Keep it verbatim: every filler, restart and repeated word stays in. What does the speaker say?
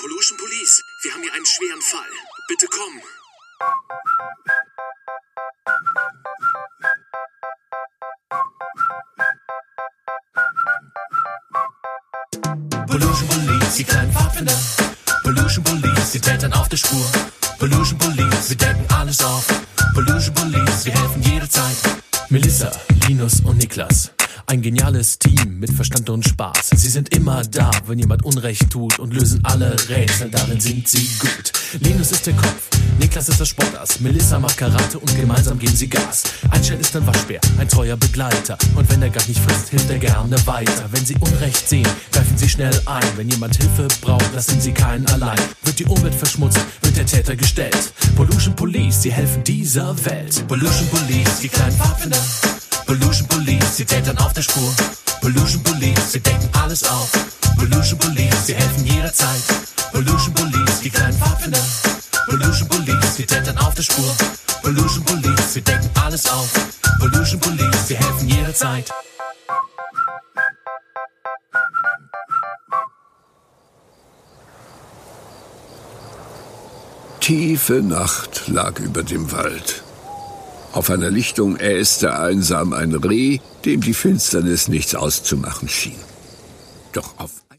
Pollution Police, wir haben hier einen schweren Fall. Bitte kommen. Pollution Police, die kleinen Pfadfinder. Pollution Police, die Tätern auf der Spur. Pollution Police, wir decken alles auf. Pollution Police, wir helfen jederzeit. Melissa, Linus und Niklas. Ein geniales Team mit Verstand und Spaß. Sie sind immer da, wenn jemand Unrecht tut und lösen alle Rätsel, darin sind sie gut. Linus ist der Kopf, Niklas ist das Sportass, Melissa macht Karate und gemeinsam geben sie Gas. Einstein ist ein Waschbär, ein treuer Begleiter und wenn er gar nicht frisst, hilft er gerne weiter. Wenn sie Unrecht sehen, greifen sie schnell ein. Wenn jemand Hilfe braucht, lassen sie keinen allein. Wird die Umwelt verschmutzt, wird der Täter gestellt. Pollution Police, sie helfen dieser Welt. Pollution Police, die kleinen Pfadfinder. Pollution Police, sie tätern auf der Spur. Pollution Police, sie decken alles auf. Pollution Police, sie helfen jederzeit. Pollution Police, die kleinen Pfadfinder. Pollution Police, sie tätern auf der Spur. Pollution Police, sie decken alles auf. Pollution Police, sie helfen jederzeit. Tiefe Nacht lag über dem Wald. Auf einer Lichtung äste einsam ein Reh, dem die Finsternis nichts auszumachen schien. Doch auf